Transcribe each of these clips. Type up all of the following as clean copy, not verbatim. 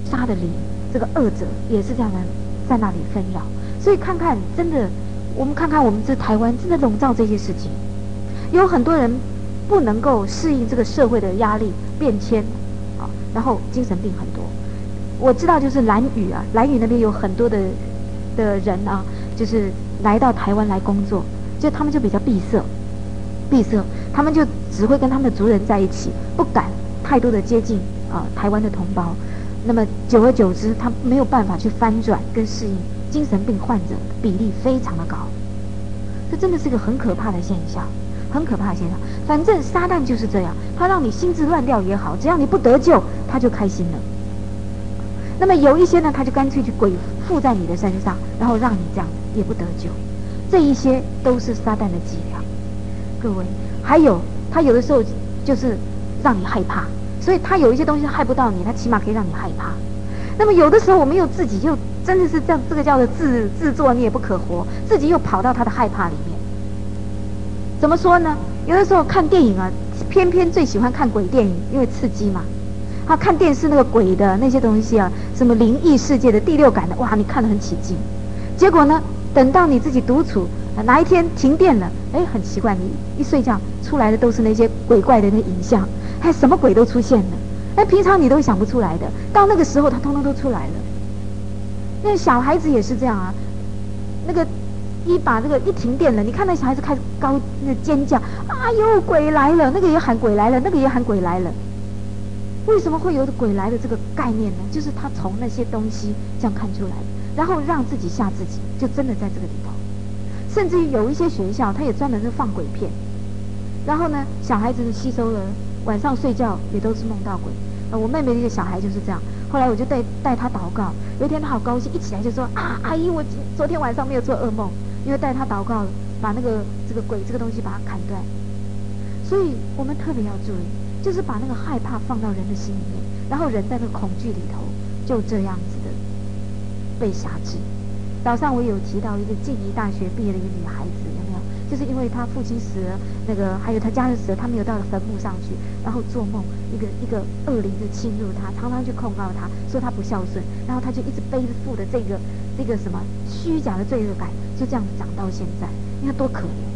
杀的灵，这个恶者也是这样的在那里纷扰。所以看看，真的，我们看看我们这台湾真的笼罩这些事情，有很多人不能够适应这个社会的压力变迁啊，然后精神病很多。我知道就是兰屿啊，兰屿那边有很多的人啊，就是来到台湾来工作，就他们就比较闭塞，他们就只会跟他们的族人在一起，不敢太多的接近台湾的同胞。那么久而久之，他没有办法去翻转跟适应，精神病患者的比例非常的高。这真的是一个很可怕的现象，很可怕的现象。反正撒旦就是这样，他让你心智乱掉也好，只要你不得救，他就开心了。那么有一些呢，他就干脆去鬼附在你的身上，然后让你这样也不得救。这一些都是撒旦的伎俩。各位，还有他有的时候就是让你害怕，所以他有一些东西害不到你，他起码可以让你害怕。那么有的时候我们又自己就真的是这样，这个叫做自作孽不可活，自己又跑到他的害怕里面。怎么说呢？有的时候看电影啊，偏偏最喜欢看鬼电影，因为刺激嘛。看电视那个鬼的那些东西啊，什么灵异世界的第六感的，哇，你看得很起劲。结果呢，等到你自己独处，哪一天停电了，很奇怪，你一睡觉出来的都是那些鬼怪的那个影像，什么鬼都出现了。平常你都想不出来的，到那个时候它通通都出来了。那个小孩子也是这样啊，那个把这个一停电了，你看那小孩子开始那尖叫，哎呦鬼来了，那个也喊鬼来了，那个也喊鬼来了。为什么会有鬼来的这个概念呢？就是他从那些东西这样看出来，然后让自己吓自己，就真的在这个里头。甚至于有一些学校，他也专门是放鬼片，然后呢，小孩子吸收了，晚上睡觉也都是梦到鬼。我妹妹的一个小孩就是这样，后来我就带他祷告。有一天他好高兴，一起来就说阿姨，我昨天晚上没有做噩梦，因为带他祷告了，把这个鬼这个东西把它砍断。所以我们特别要注意，就是把那个害怕放到人的心里面，然后人在那个恐惧里头就这样子的被辖制。早上我有提到一个静宜大学毕业的一个女孩子，有没有？就是因为她父亲死了，还有她家人死了，她没有到坟墓上去，然后做梦，一个恶灵就侵入她，常常去控告她，说她不孝顺，然后她就一直背负的这个什么虚假的罪恶感，就这样子长到现在。你看多可怜，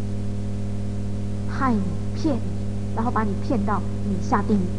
害你骗你，然后把你骗到你下地狱。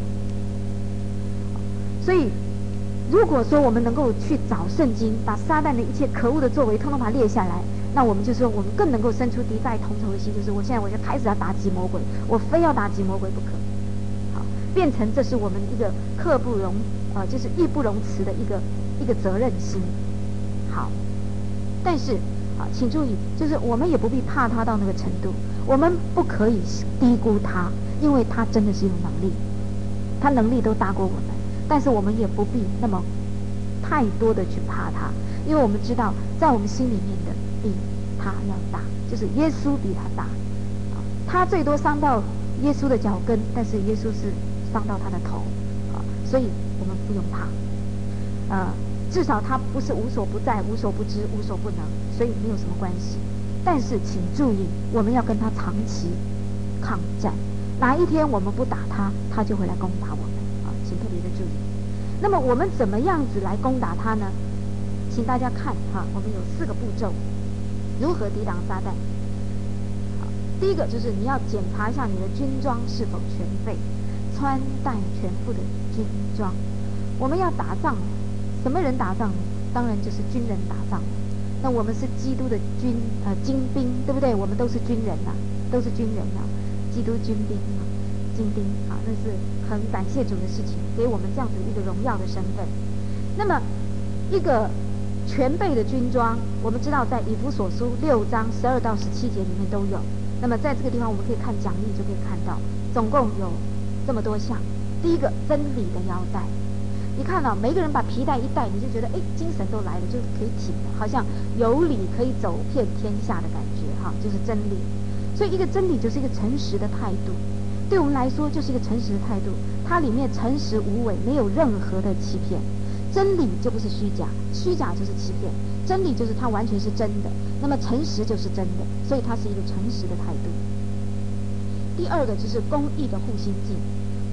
所以如果说我们能够去找圣经，把撒旦的一切可恶的作为通通把它列下来，那我们就说我们更能够生出敌在同仇的心，就是我现在我就开始要打击魔鬼，我非要打击魔鬼不可。好，变成这是我们一个就是义不容辞的一个责任心。好，但是请注意，就是我们也不必怕他到那个程度，我们不可以低估他，因为他真的是有能力，他能力都大过我们，但是我们也不必那么太多的去怕他，因为我们知道在我们心里面的比他要大，就是耶稣比他大。他最多伤到耶稣的脚跟，但是耶稣是伤到他的头，所以我们不用怕。至少他不是无所不在、无所不知、无所不能，所以没有什么关系。但是请注意，我们要跟他长期抗战，哪一天我们不打他，他就会来攻打我们。请特别的注意。那么我们怎么样子来攻打他呢？请大家看我们有4个步骤，如何抵挡撒旦。第一个就是你要检查一下你的军装是否全备，穿戴全副的军装。我们要打仗，什么人打仗呢？当然就是军人打仗。那我们是基督的精兵，对不对？我们都是军人都是军人基督军兵精兵那是很感谢主的事情，给我们这样子一个荣耀的身份。那么一个全备的军装，我们知道在以弗所书6章12到17节里面都有。那么在这个地方我们可以看讲义就可以看到，总共有这么多项。第一个，真理的腰带。你看每一个人把皮带一戴，你就觉得精神都来了，就可以挺了，好像有理可以走遍天下的感觉就是真理。所以一个真理就是一个诚实的态度，对我们来说就是一个诚实的态度，它里面诚实无伪，没有任何的欺骗。真理就不是虚假，虚假就是欺骗，真理就是它完全是真的，那么诚实就是真的，所以它是一个诚实的态度。第二个就是公义的护心镜。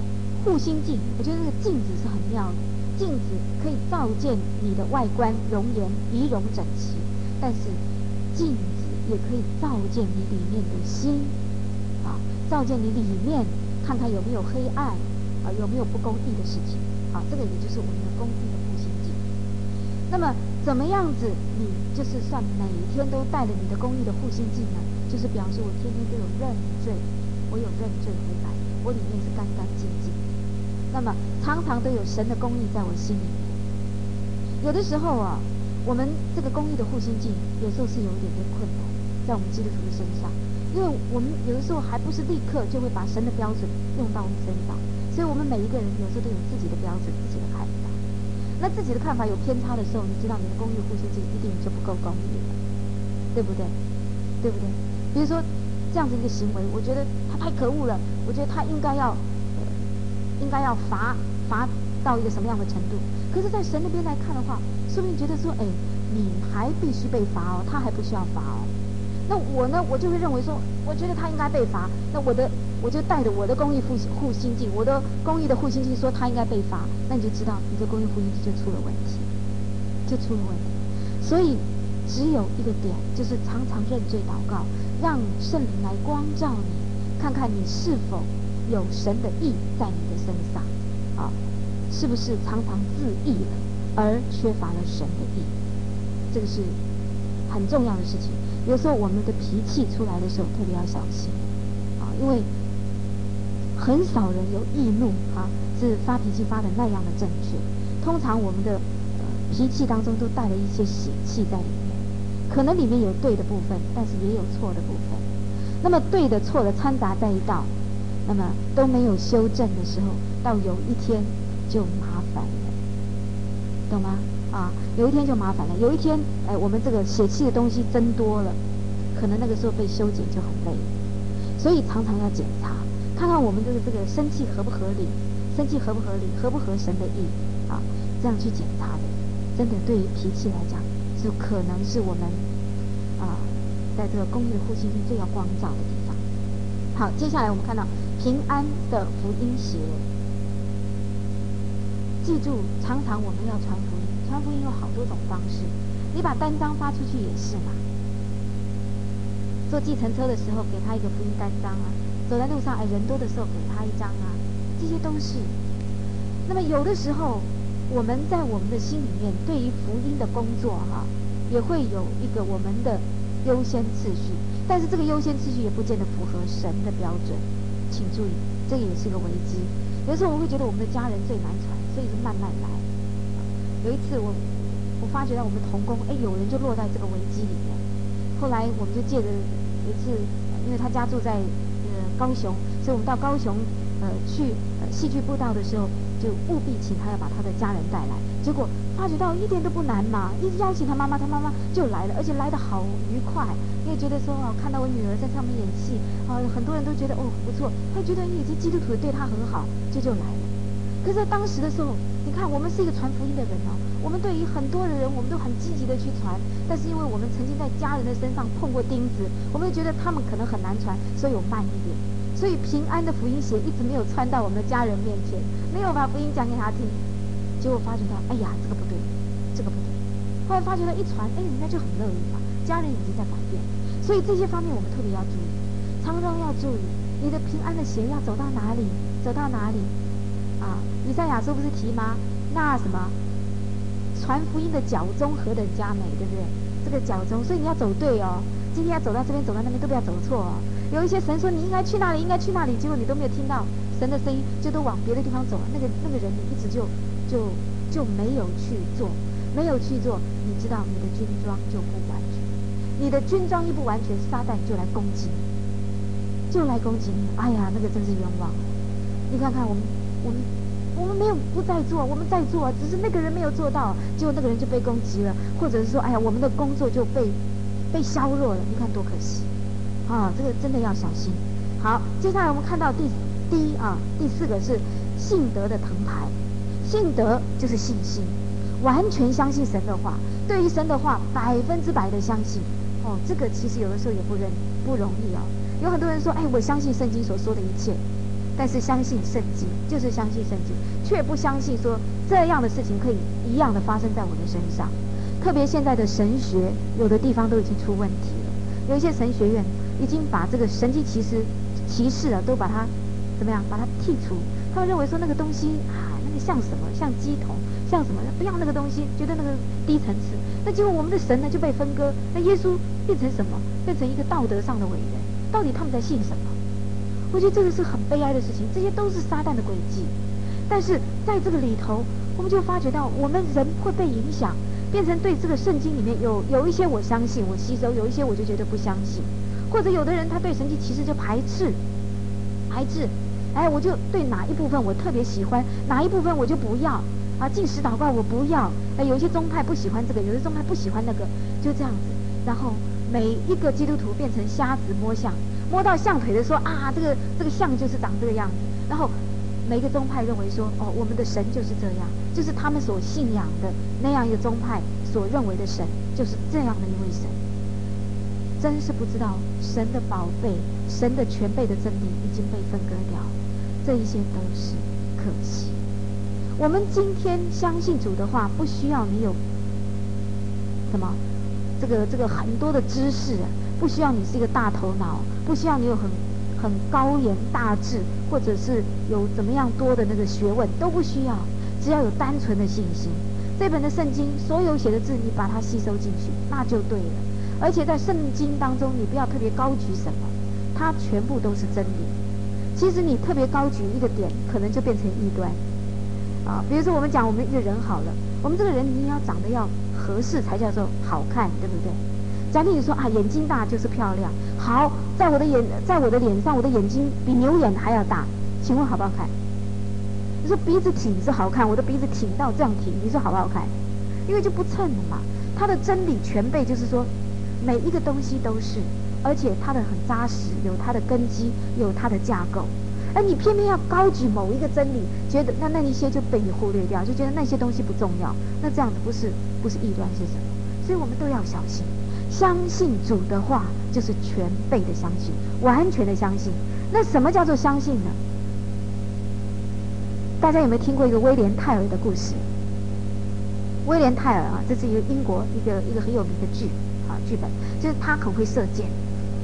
护心镜，我觉得这个镜子是很妙的。镜子可以照见你的外观容颜，仪容整齐，但是镜子也可以照见你里面的心，啊，照见你里面，看看有没有黑暗，啊，有没有不公义的事情，啊，这个也就是我们的公义的护心镜。那么怎么样子，你就是算每天都带着你的公义的护心镜呢？就是表示我天天都有认罪，我有认罪悔改，我里面是干干净净。那么常常都有神的公义在我心里面。有的时候啊，我们这个公义的护心镜有时候是有一点点困难，在我们基督徒的身上，因为我们有的时候还不是立刻就会把神的标准用到我们身上，所以我们每一个人有时候都有自己的标准、自己的看法。那自己的看法有偏差的时候，你知道你的公义护心镜一定就不够公义了，对不对？对不对？比如说这样子一个行为，我觉得他太可恶了，我觉得他应该要罚到一个什么样的程度？可是，在神那边来看的话，说不定觉得说，哎，你还必须被罚哦，他还不需要罚哦。那我呢，我就会认为说，我觉得他应该被罚。那我就带着我的公义护心镜，我的公义的护心镜说他应该被罚，那你就知道你的公义护心镜就出了问题，就出了问题。所以只有一个点，就是常常认罪祷告，让圣灵来光照你，看看你是否有神的义在你的身上，啊，是不是常常自义了，而缺乏了神的义？这个是很重要的事情。有时候我们的脾气出来的时候，特别要小心，啊，因为很少人有易怒，啊，是发脾气发的那样的正确。通常我们的脾气当中都带了一些血气在里面，可能里面有对的部分，但是也有错的部分。那么对的错的掺杂在一道，那么都没有修正的时候，到有一天就麻烦了，懂吗？啊，有一天就麻烦了。有一天，我们这个血气的东西增多了，可能那个时候被修剪就很累。所以常常要检查，看看我们这个生气合不合理，生气合不合理，合不合神的意啊，这样去检查的。真的对于脾气来讲，就可能是我们在这个公义的护心镜最要光照的地方。好，接下来我们看到平安的福音鞋。记住，常常我们要传福音，传福音有好多种方式。你把单张发出去也是嘛，坐计程车的时候给他一个福音单张啊，走在路上人多的时候给他一张啊，这些都是。那么有的时候我们在我们的心里面对于福音的工作也会有一个我们的优先次序，但是这个优先次序也不见得符合神的标准，请注意，这个也是个危机。有时候我会觉得我们的家人最难传，所以是慢慢来。有一次我发觉到我们同工，有人就落在这个危机里面。后来我们就借着有一次，因为他家住在高雄，所以我们到高雄去戏剧布道的时候，就务必请他要把他的家人带来。结果发觉到一点都不难嘛，一直邀请他妈妈，他妈妈就来了，而且来得好愉快，因为觉得说看到我女儿在上面演戏很多人都觉得不错，他觉得这基督徒对他很好，就来了。可是在当时的时候，你看我们是一个传福音的人我们对于很多的人我们都很积极的去传，但是因为我们曾经在家人的身上碰过钉子，我们就觉得他们可能很难传，所以有慢一点。所以平安的福音鞋一直没有穿到我们的家人面前，没有把福音讲给他听。结果发觉到这个不对，这个不对。后来发觉到一传人家就很乐意嘛，家人已经在改变。所以这些方面我们特别要注意，常常要注意你的平安的鞋要走到哪里，走到哪里以赛亚书不是提吗？那什么传福音的脚踪何等佳美，对不对？这个脚踪，所以你要走对今天要走到这边，走到那边都不要走错有一些神说你应该去那里，应该去那里，结果你都没有听到神的声音，就都往别的地方走了。那个人你一直就没有去做，没有去做，你知道你的军装就不完全。你的军装一不完全，撒旦就来攻击你，就来攻击你。那个真是冤枉了。你看看我们没有不在做，我们在做只是那个人没有做到，结果那个人就被攻击了，或者是说我们的工作就被削弱了，你看多可惜这个真的要小心。好，接下来我们看到第四个是信德的藤牌。信德就是信心，完全相信神的话，对于神的话100%的相信这个其实有的时候也不容易有很多人说我相信圣经所说的一切， 但是相信圣经，就是相信圣经，却不相信说这样的事情可以一样的发生在我的身上。特别现在的神学，有的地方都已经出问题了，有一些神学院已经把这个神迹奇事啊，都把它怎么样，把它剔除。他们认为说那个东西那个像什么，像鸡童，像什么，不要那个东西，觉得那个低层次。那结果我们的神呢就被分割，那耶稣变成什么？变成一个道德上的伟人。到底他们在信什么？我觉得这个是很悲哀的事情，这些都是撒旦的诡计。但是在这个里头，我们就发觉到我们人会被影响，变成对这个圣经里面有一些我相信我吸收，有一些我就觉得不相信，或者有的人他对神迹奇事就排斥，我就对哪一部分我特别喜欢，哪一部分我就不要啊，禁食祷告我不要，有一些宗派不喜欢这个，有的宗派不喜欢那个，就这样子。然后每一个基督徒变成瞎子摸象，摸到象腿的说啊，这个象就是长这个样子。然后每一个宗派认为说，我们的神就是这样，就是他们所信仰的那样一个宗派所认为的神就是这样的一位神。真是不知道神的宝贝，神的全备的真理已经被分割掉，这一些都是可惜。我们今天相信主的话，不需要你有什么这个很多的知识，不需要你是一个大头脑，不需要你有很高言大志，或者是有怎么样多的那个学问，都不需要，只要有单纯的信心。这本的圣经所有写的字，你把它吸收进去，那就对了。而且在圣经当中，你不要特别高举什么，它全部都是真理。其实你特别高举一个点，可能就变成异端啊。比如说我们讲我们一个人好了，我们这个人你要长得要合适才叫做好看，对不对？假如你说眼睛大就是漂亮，好，在我的脸上，我的眼睛比牛眼还要大，请问好不好看？你说鼻子挺是好看，我的鼻子挺到这样挺，你说好不好看？因为就不称了嘛。它的真理全备，就是说每一个东西都是，而且它的很扎实，有它的根基，有它的架构。而你偏偏要高举某一个真理，觉得那一些就被你忽略掉，就觉得那些东西不重要。那这样子不是异端是什么？所以我们都要小心。相信主的话，就是全备的相信，完全的相信。那什么叫做相信呢？大家有没有听过一个威廉泰尔的故事？威廉泰尔啊，这是一个英国一个很有名的剧本，就是他很会射箭，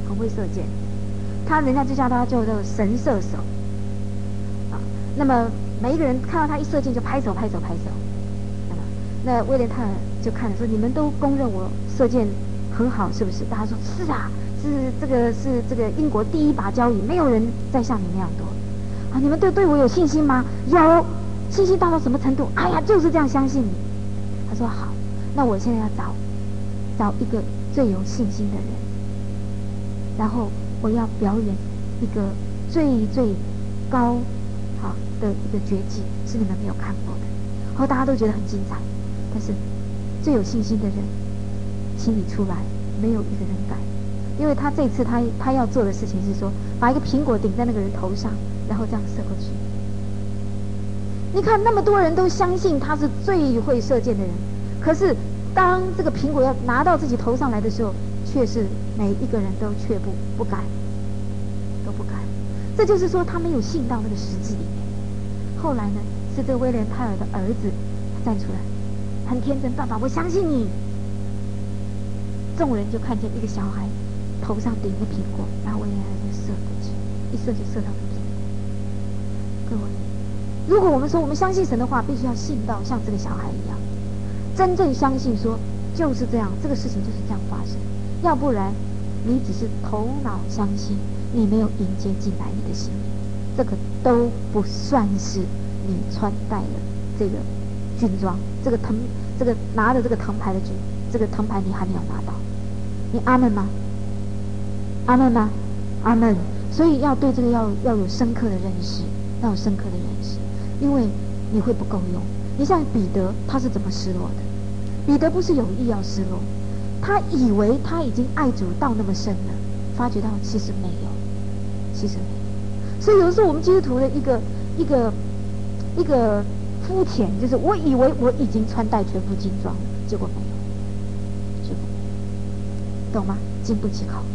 人家就叫他叫做神射手啊。那么每一个人看到他一射箭就拍手。那威廉泰尔就看了说：“你们都公认我射箭很好，是不是？”大家说：“是啊，是这个英国第一把交椅，没有人再像你那样多啊！你们对我有信心吗？有信心到什么程度？哎呀，就是这样相信你。”他说：“好，那我现在要找一个最有信心的人，然后我要表演一个最高的一个绝技，是你们没有看过的。然后大家都觉得很精彩，但是最有信心的人，请你出来，没有一个人敢，因为他这次他要做的事情是说，把一个苹果顶在那个人头上，然后这样射过去。你看那么多人都相信他是最会射箭的人，可是当这个苹果要拿到自己头上来的时候，却是每一个人都却不敢。这就是说他没有信到那个实际里面。后来呢，是这个威廉泰尔的儿子站出来，很天真：“爸爸，我相信你。”众人就看见一个小孩头上顶一个苹果，然后威廉泰尔就射过去，一射就射到那苹果。各位，如果我们说我们相信神的话，必须要信到像这个小孩一样，真正相信说就是这样，这个事情就是这样发生。要不然你只是头脑相信，你没有迎接进来你的心里，这个都不算是你穿戴了这个军装，这个拿着这个藤牌的这个藤牌你还没有拿到，你阿们吗？阿们吗？阿们。所以要对这个要有深刻的认识，因为你会不够用。你像彼得，他是怎么失落的？彼得不是有意要失落，他以为他已经爱主到那么深了，发觉到其实没有。所以有的时候我们基督徒的一个肤浅，就是我以为我已经穿戴全副军装了，结果没有，懂吗？经不起考验。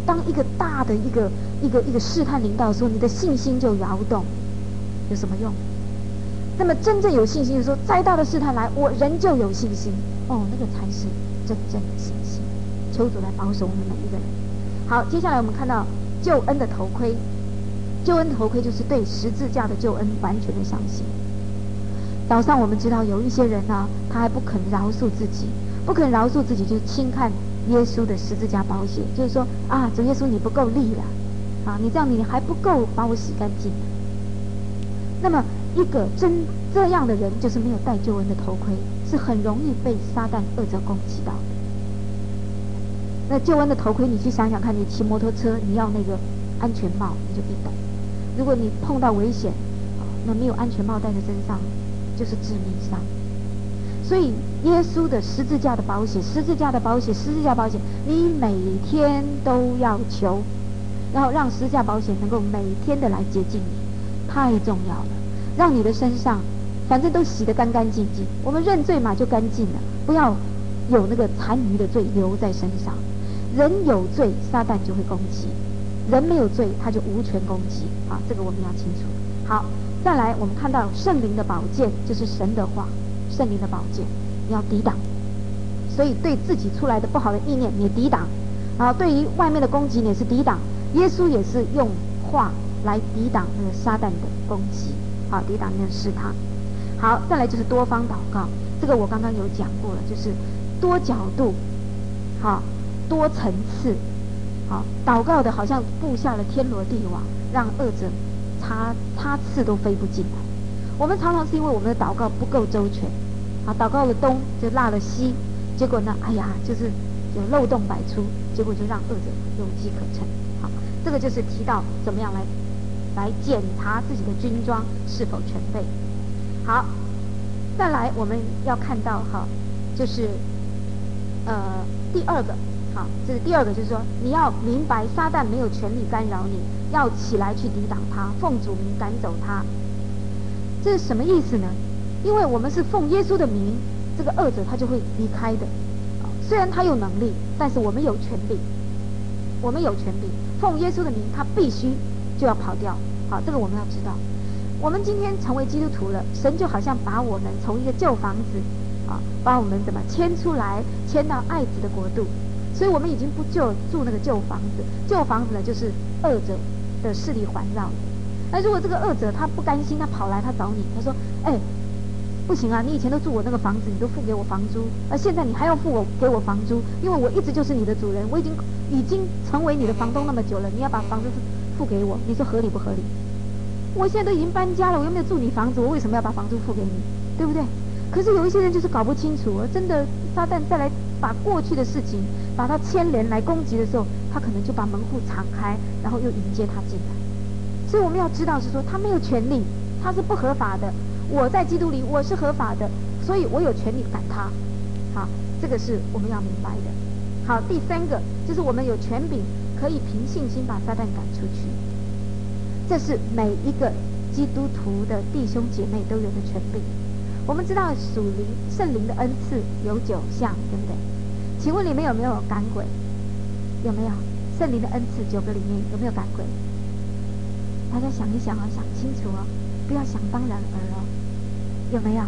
当一个大的一个试探临到的时候，你的信心就摇动，有什么用？那么真正有信心，就是说，再大的试探来，我仍旧有信心。哦，那个才是真正的信心。求主来保守我们每一个人。好，接下来我们看到救恩的头盔。救恩的头盔就是对十字架的救恩完全的相信。早上我们知道有一些人呢，他还不肯饶恕自己，不肯饶恕自己，就轻看耶稣的十字架宝血，就是说啊，主耶稣你不够力了，啊，你这样你还不够把我洗干净。那么一个这样的人，就是没有戴救恩的头盔，是很容易被撒旦恶者攻击到的。那救恩的头盔，你去想想看，你骑摩托车，你要那个安全帽，你就一等。如果你碰到危险，那没有安全帽戴在身上，就是致命伤。所以耶稣的十字架的宝血，十字架的宝血，十字架宝血，你每天都要求，然后让十字架宝血能够每天的来洁净你，太重要了。让你的身上反正都洗得干干净净，我们认罪嘛就干净了，不要有那个残余的罪留在身上。人有罪，撒旦就会攻击；人没有罪，他就无权攻击。啊，这个我们要清楚。好，再来我们看到圣灵的宝剑，就是神的话，圣灵的宝剑，你要抵挡。所以对自己出来的不好的意念，你抵挡；然后对于外面的攻击，你也是抵挡。耶稣也是用话来抵挡那个撒旦的攻击，好，抵挡那个试探。好，再来就是多方祷告，这个我刚刚有讲过了，就是多角度，好，多层次，好，祷告的好像布下了天罗地网，让恶者插刺都飞不进来。我们常常是因为我们的祷告不够周全，啊，祷告了东就落了西，结果呢，哎呀，就是有漏洞百出，结果就让恶者有机可乘。好，这个就是提到怎么样来检查自己的军装是否全备。好，再来我们要看到哈，就是第二个，好，这是第二个，就是说你要明白撒旦没有权利干扰你，要起来去抵挡他，奉主名赶走他。这是什么意思呢？因为我们是奉耶稣的名，这个恶者他就会离开的。虽然他有能力，但是我们有权利，我们有权利奉耶稣的名，他必须就要跑掉。好，这个我们要知道。我们今天成为基督徒了，神就好像把我们从一个旧房子啊，把我们怎么迁出来，迁到爱子的国度。所以我们已经不住那个旧房子，旧房子呢就是恶者的势力环绕。那如果这个恶者他不甘心，他跑来他找你，他说：“哎，不行啊，你以前都住我那个房子，你都付给我房租，而现在你还要给我房租，因为我一直就是你的主人，我已经成为你的房东那么久了，你要把房租付给我，你说合理不合理？我现在都已经搬家了，我又没有住你房子，我为什么要把房租付给你？对不对？可是有一些人就是搞不清楚，真的撒旦再来把过去的事情把他牵连来攻击的时候，他可能就把门户敞开，然后又迎接他进来。所以我们要知道是说，他没有权利，他是不合法的。我在基督里我是合法的，所以我有权利赶他。好，这个是我们要明白的。好，第三个就是我们有权柄可以凭信心把撒旦赶出去。这是每一个基督徒的弟兄姐妹都有的权柄。我们知道属灵圣灵的恩赐有9项，对不对？请问里面有没有赶鬼？有没有？圣灵的恩赐9个里面有没有赶鬼？大家想一想啊，想清楚哦，不要想当然而哦。有没有？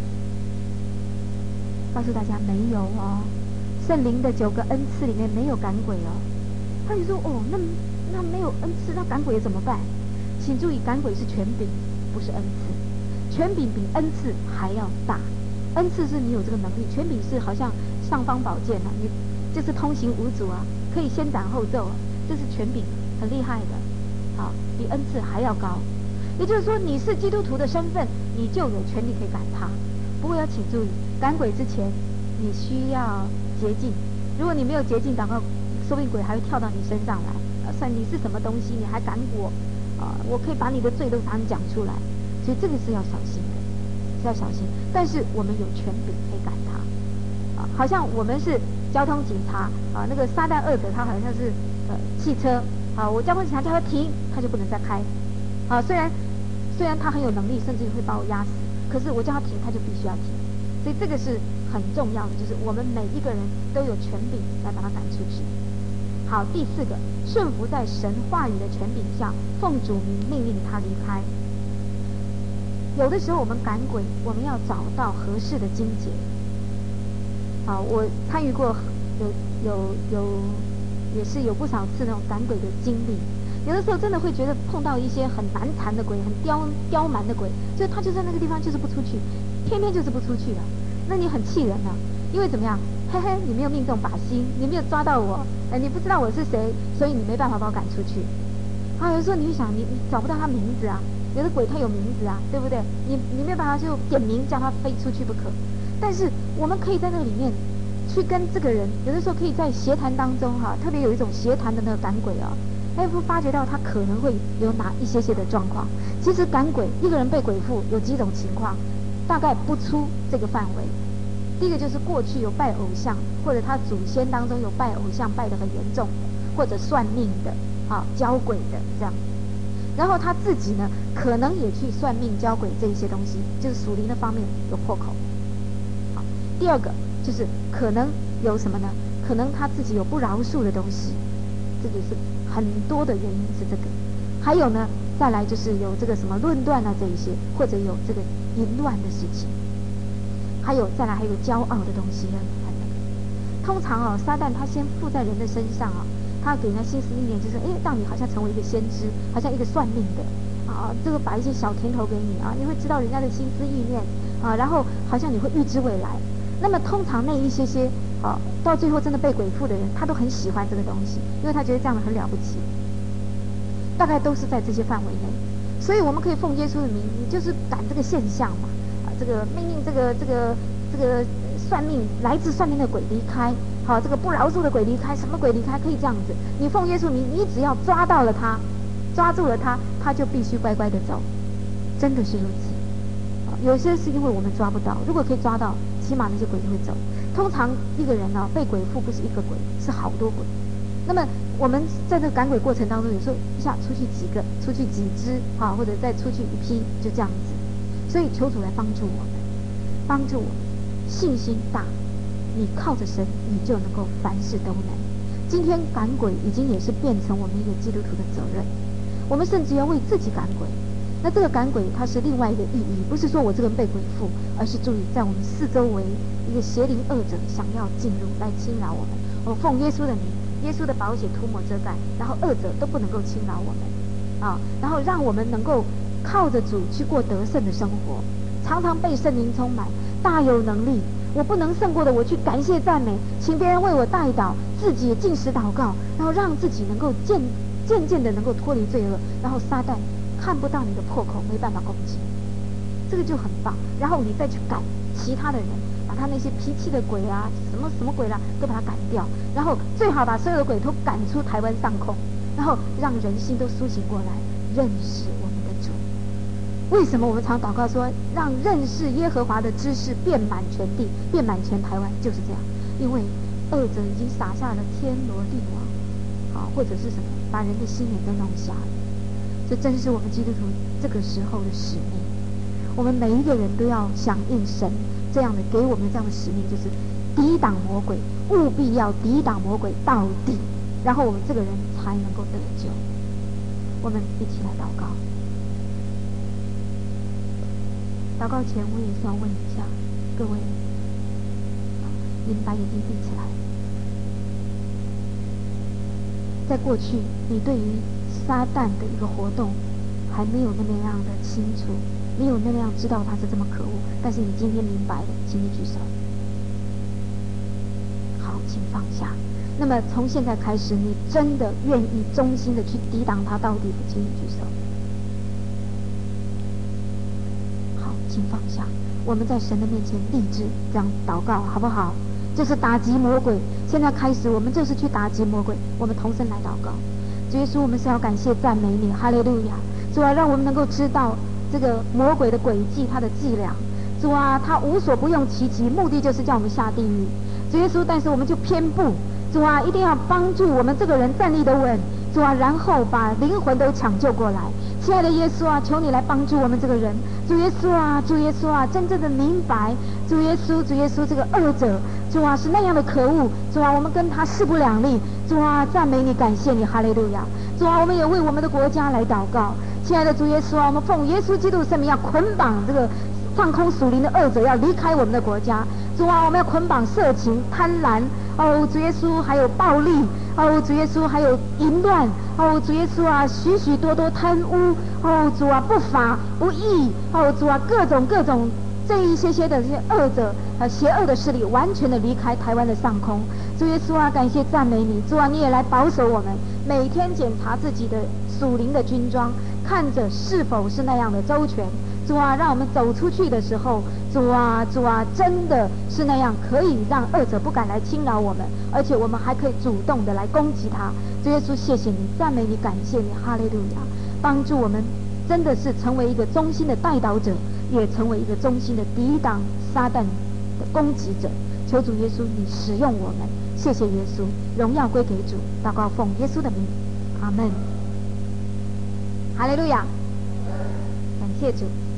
告诉大家没有哦。圣灵的9个恩赐里面没有赶鬼哦。他就说哦，那没有恩赐，那赶鬼怎么办？请注意，赶鬼是权柄，不是恩赐。权柄比恩赐还要大。恩赐是你有这个能力，权柄是好像尚方宝剑啊，你就是通行无阻啊，可以先斩后奏啊，这是权柄，很厉害的。好，比恩赐还要高。也就是说，你是基督徒的身份，你就有权利可以赶他。不过要请注意，赶鬼之前你需要洁净。如果你没有洁净，祷告，说不定鬼还会跳到你身上来。算你是什么东西，你还赶我？我可以把你的罪都把你讲出来。所以这个是要小心的，是要小心。但是我们有权柄可以赶他。好像我们是交通警察啊，那个撒旦恶者他好像是汽车。我交通警察叫他停，他就不能再开。虽然他很有能力，甚至会把我压死，可是我叫他停，他就必须要停。所以这个是很重要的，就是我们每一个人都有权柄来把他赶出去。 好，第4个，顺服在神话语的权柄下，奉主名命令他离开。有的时候我们赶鬼，我们要找到合适的经节。好，我参与过也是有不少次那种赶鬼的经历。有的时候真的会觉得碰到一些很难缠的鬼，很刁蛮的鬼，就他就在那个地方就是不出去，偏偏就是不出去了，那你很气人了，因为怎么样？嘿嘿，你没有命中靶心，你没有抓到我，你不知道我是谁，所以你没办法把我赶出去。有的时候你会想，你找不到他名字啊，有的鬼他有名字啊，对不对？你没有办法就点名叫他飞出去不可。但是我们可以在那个里面去跟这个人，有的时候可以在协谈当中特别有一种协谈的那个赶鬼会发觉到他可能会有哪一些的状况。其实赶鬼一个人被鬼附有几种情况，大概不出这个范围。第一个就是过去有拜偶像，或者他祖先当中有拜偶像拜得很严重的，或者算命的教鬼的这样。然后他自己呢可能也去算命教鬼这一些东西，就是属灵的方面有破口。好，第二个就是可能有什么呢？可能他自己有不饶恕的东西，这就是很多的原因是这个。还有呢，再来就是有这个什么论断这一些，或者有这个淫乱的事情。还有再来还有骄傲的东西很那个。通常撒旦他先附在人的身上他给人家心思意念，就是让你好像成为一个先知，好像一个算命的这个把一些小甜头给你你会知道人家的心思意念然后好像你会预知未来。那么通常那一些到最后真的被鬼附的人，他都很喜欢这个东西，因为他觉得这样的很了不起。大概都是在这些范围内，所以我们可以奉耶稣的名，你就是赶这个现象嘛这个命令这个算命来自算命的鬼离开，这个不饶恕的鬼离开，什么鬼离开？可以这样子，你奉耶稣名，你只要抓到了他，抓住了他，他就必须乖乖的走，真的是如此。有些是因为我们抓不到，如果可以抓到，起码那些鬼就会走。通常一个人被鬼附不是一个鬼，是好多鬼。那么我们在这个赶鬼过程当中，有时候一下出去几个，出去几只或者再出去一批，就这样子。所以求主来帮助我们，帮助我们信心大，你靠着神，你就能够凡事都能。今天赶鬼已经也是变成我们一个基督徒的责任，我们甚至要为自己赶鬼。那这个赶鬼它是另外一个意义，不是说我这个人被鬼附，而是注意在我们四周围一个邪灵恶者想要进入来侵扰我们。我奉耶稣的名，耶稣的宝血涂抹遮盖，然后恶者都不能够侵扰我们然后让我们能够靠着主去过得胜的生活，常常被圣灵充满，大有能力。我不能胜过的，我去感谢赞美，请别人为我代祷，自己也禁食祷告，然后让自己能够渐渐的能够脱离罪恶，然后撒旦看不到你的破口，没办法攻击，这个就很棒。然后你再去赶其他的人，把他那些脾气的鬼什么鬼都把他赶掉，然后最好把所有的鬼都赶出台湾上空，然后让人心都苏醒过来，认识我们的主。为什么我们常祷告说，让认识耶和华的知识遍满全地，遍满全台湾？就是这样，因为恶者已经撒下了天罗地网，或者是什么，把人的心眼都弄瞎了。这真是我们基督徒这个时候的使命。我们每一个人都要响应神这样的给我们这样的使命，就是抵挡魔鬼，务必要抵挡魔鬼到底，然后我们这个人才能够得救。我们一起来祷告。祷告前，我也是要问一下各位，你们把眼睛闭起来。在过去，你对于撒旦的一个活动还没有那么样的清楚，没有那么样知道他是这么可恶，但是你今天明白了，请你举手。好，请放下。那么从现在开始，你真的愿意忠心的去抵挡他到底的，请你举手。好，请放下。我们在神的面前立志这样祷告，好不好？就是打击魔鬼。现在开始，我们就是去打击魔鬼。我们同声来祷告。主耶稣，我们是要感谢赞美你，哈利路亚！主啊，让我们能够知道这个魔鬼的诡计，他的伎俩。主啊，他无所不用其极，目的就是叫我们下地狱。主耶稣，但是我们就偏不。主啊，一定要帮助我们这个人站立得稳。主啊，然后把灵魂都抢救过来。亲爱的耶稣啊，求你来帮助我们这个人， 主耶稣啊，主耶稣啊，真正的明白，主耶稣，主耶稣，这个恶者，主啊是那样的可恶，主啊我们跟他势不两立，主啊赞美你，感谢你，哈利路亚，主啊我们也为我们的国家来祷告，亲爱的主耶稣啊，我们奉耶稣基督的圣名要捆绑这个上空属灵的恶者，要离开我们的国家，主啊我们要捆绑色情、贪婪，哦主耶稣，还有暴力，哦主耶稣，还有淫乱，哦主耶稣啊，许许多多贪污，哦主啊不法不义，哦主啊各种这一些的这些恶者邪恶的势力完全的离开台湾的上空。主耶稣啊，感谢赞美你，主啊你也来保守我们，每天检查自己的属灵的军装，看着是否是那样的周全。主啊，让我们走出去的时候，主啊，主啊，真的是那样，可以让恶者不敢来侵扰我们，而且我们还可以主动的来攻击他。主耶稣，谢谢你，赞美你，感谢你，哈利路亚！帮助我们，真的是成为一个忠心的代祷者，也成为一个忠心的抵挡撒旦的攻击者。求主耶稣，你使用我们，谢谢耶稣，荣耀归给主。祷告奉耶稣的名，阿门。哈利路亚！感谢主。